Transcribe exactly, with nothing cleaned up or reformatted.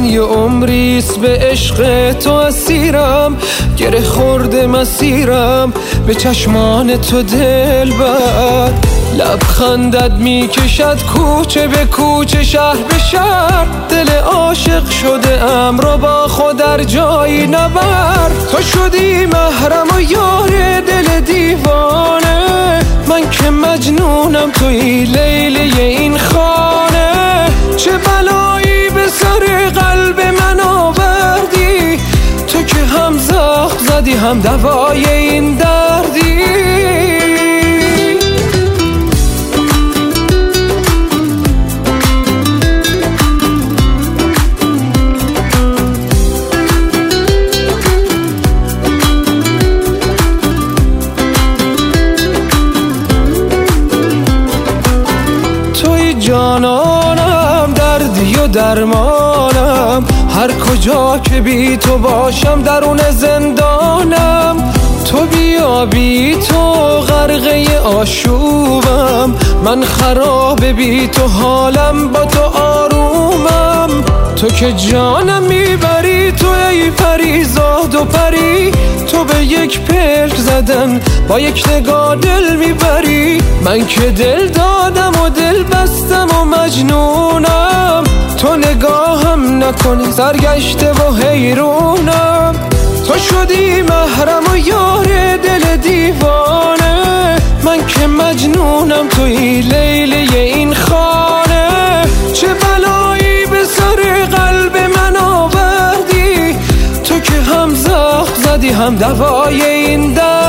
من یه عمریست به عشق تو اسیرم، گره خورده مسیرم به چشمان تو دلبر. لبخندت میکشد کوچه به کوچه، شهر به شهر، دل عاشق شده ام رو با خود در جایی نبر. تو شدی محرم و یار دل دیوانه، من که مجنونم توی لیلی این خانه. چه بلایی به سر قلب من آوردی، تو که هم زخم زدی هم دوای این دردی. جانانم، دردی و درمانم، هر کجا که بی تو باشم درون زندانم. تو بیا بی تو غرقه آشوبم، من خراب بی تو حالم با تو آرومم. تو که جانم میبری، تو ای پریزاد و پری، تو به یک پلک زدن با یک نگاه دل میبری. من که دل دادم و دل بستم و مجنونم، تو نگاهم نکنی سرگشته و حیرونم. تو شدی محرم و یار دل دیوانه، من که مجنونم توی لیلی این خانه. چه بلایی به سر قلب من آوردی، تو که هم زخم زدی هم دوای این در